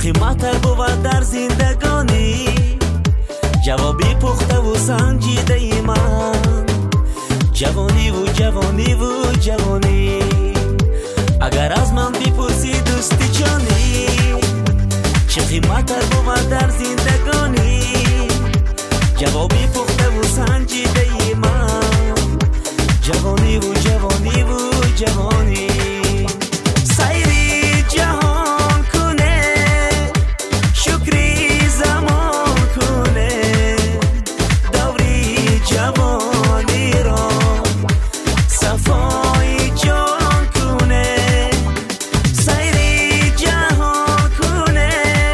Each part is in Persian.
قیمت‌تر بود در زندگانی؟ جوابی پخته و سنجیده ای من. جوانی و جوانی و جوانی، اگر از من بپرسی دوستی جانی، چه قیمت‌تر بود در زندگانی؟ جوابی پخته و سنجیده ای من. جوانی و جوانی و جوانی، سیری جهان کنه، شکری زمان کنه، دوری جوانی را صفای جان کنه. سیری جهان کنه،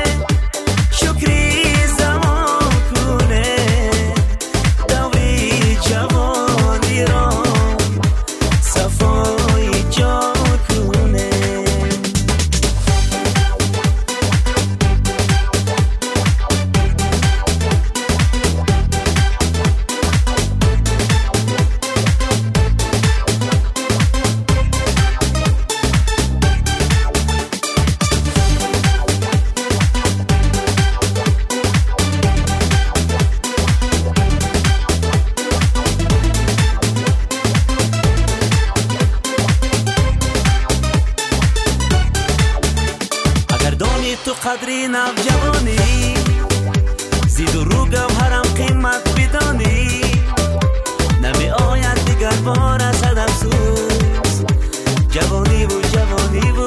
شکری زمان کنه، دوری جوانی را صفای جان کنه. تو قدری نوجوانی، زید و رو گوهرم قیمت بدانی، نمی آید دیگر بار از افسوس. جوانی و جوانی و